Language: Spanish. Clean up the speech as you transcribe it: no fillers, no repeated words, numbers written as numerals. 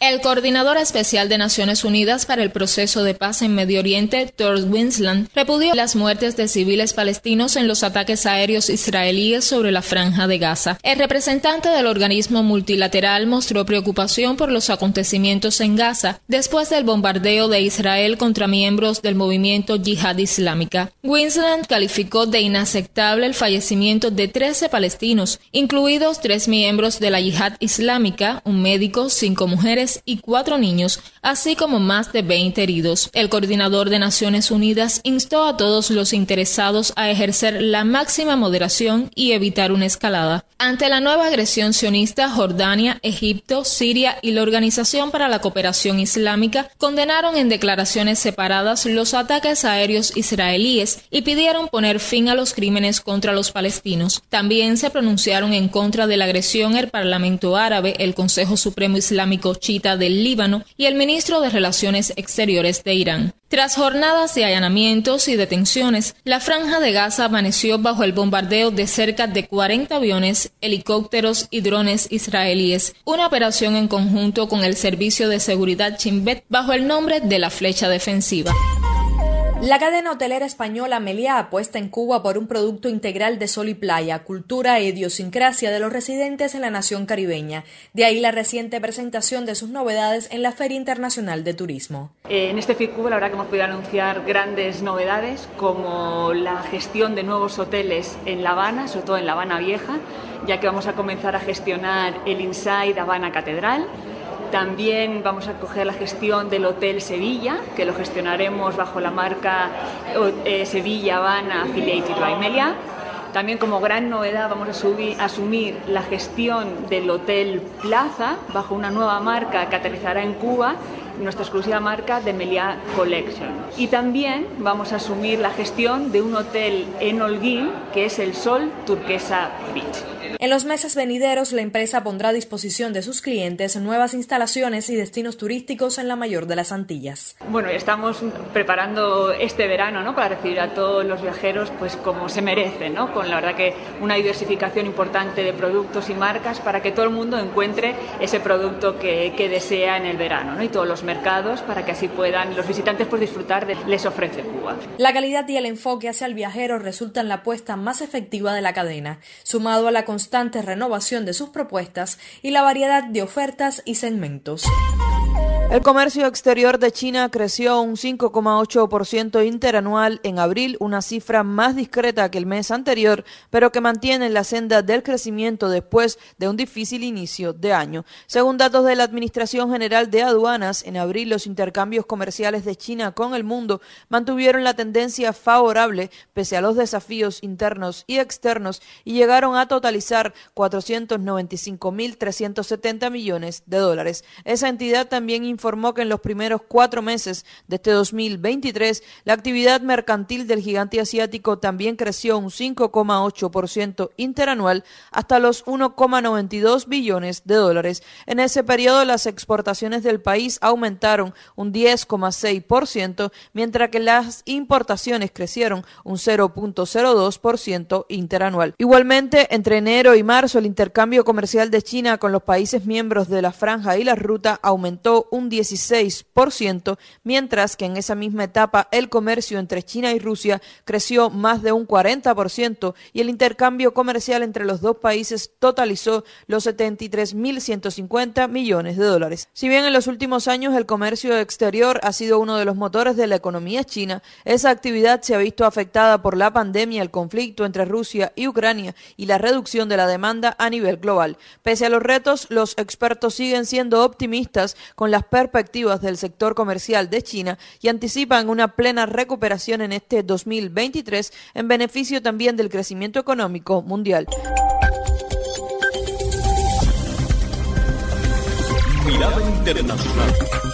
El coordinador especial de Naciones Unidas para el proceso de paz en Medio Oriente, Tor Winsland, repudió las muertes de civiles palestinos en los ataques aéreos israelíes sobre la Franja de Gaza. El representante del organismo multilateral mostró preocupación por los acontecimientos en Gaza después del bombardeo de Israel contra miembros del movimiento Yihad Islámica. Winsland calificó de inaceptable el fallecimiento de 13 palestinos, incluidos 3 miembros de la Yihad Islámica, un médico, 5 mujeres y 4 niños, así como más de 20 heridos. El coordinador de Naciones Unidas instó a todos los interesados a ejercer la máxima moderación y evitar una escalada. Ante la nueva agresión sionista, Jordania, Egipto, Siria y la Organización para la Cooperación Islámica condenaron en declaraciones separadas los ataques aéreos israelíes y pidieron poner fin a los crímenes contra los palestinos. También se pronunciaron en contra de la agresión el Parlamento Árabe, el Consejo Supremo Islámico Chiita del Líbano y el ministro de Relaciones Exteriores de Irán. Tras jornadas de allanamientos y detenciones, la Franja de Gaza amaneció bajo el bombardeo de cerca de 40 aviones, helicópteros y drones israelíes, una operación en conjunto con el Servicio de Seguridad Shin Bet bajo el nombre de la Flecha Defensiva. La cadena hotelera española Meliá apuesta en Cuba por un producto integral de sol y playa, cultura e idiosincrasia de los residentes en la nación caribeña. De ahí la reciente presentación de sus novedades en la Feria Internacional de Turismo. En este FICUBA la verdad que hemos podido anunciar grandes novedades como la gestión de nuevos hoteles en La Habana, sobre todo en La Habana Vieja, ya que vamos a comenzar a gestionar el Inside Habana Catedral. También vamos a coger la gestión del Hotel Sevilla, que lo gestionaremos bajo la marca Sevilla Habana Affiliated by Meliá. También como gran novedad vamos a asumir la gestión del Hotel Plaza bajo una nueva marca que aterrizará en Cuba, nuestra exclusiva marca de Meliá Collection. Y también vamos a asumir la gestión de un hotel en Holguín, que es el Sol Turquesa Beach. En los meses venideros, la empresa pondrá a disposición de sus clientes nuevas instalaciones y destinos turísticos en la mayor de las Antillas. Bueno, estamos preparando este verano, ¿no?, para recibir a todos los viajeros pues como se merece, ¿no?, con la verdad que una diversificación importante de productos y marcas para que todo el mundo encuentre ese producto que desea en el verano, ¿no?, y todos los mercados para que así puedan los visitantes pues disfrutar de les ofrece Cuba. La calidad y el enfoque hacia el viajero resultan la apuesta más efectiva de la cadena, sumado a la constante renovación de sus propuestas y la variedad de ofertas y segmentos. El comercio exterior de China creció un 5,8% interanual en abril, una cifra más discreta que el mes anterior, pero que mantiene la senda del crecimiento después de un difícil inicio de año. Según datos de la Administración General de Aduanas, en abril los intercambios comerciales de China con el mundo mantuvieron la tendencia favorable pese a los desafíos internos y externos y llegaron a totalizar $495.370 millones. Esa entidad también informó que en los primeros 4 meses de este 2023, la actividad mercantil del gigante asiático también creció un 5,8% interanual hasta los $1,92 billones. En ese periodo, las exportaciones del país aumentaron un 10,6%, mientras que las importaciones crecieron un 0,02% interanual. Igualmente, entre enero y marzo, el intercambio comercial de China con los países miembros de la Franja y la Ruta aumentó un 16%, mientras que en esa misma etapa el comercio entre China y Rusia creció más de un 40% y el intercambio comercial entre los dos países totalizó los $73.150 millones. Si bien en los últimos años el comercio exterior ha sido uno de los motores de la economía china, esa actividad se ha visto afectada por la pandemia, el conflicto entre Rusia y Ucrania y la reducción de la demanda a nivel global. Pese a los retos, los expertos siguen siendo optimistas con las perspectivas del sector comercial de China y anticipan una plena recuperación en este 2023 en beneficio también del crecimiento económico mundial. Mirada Internacional.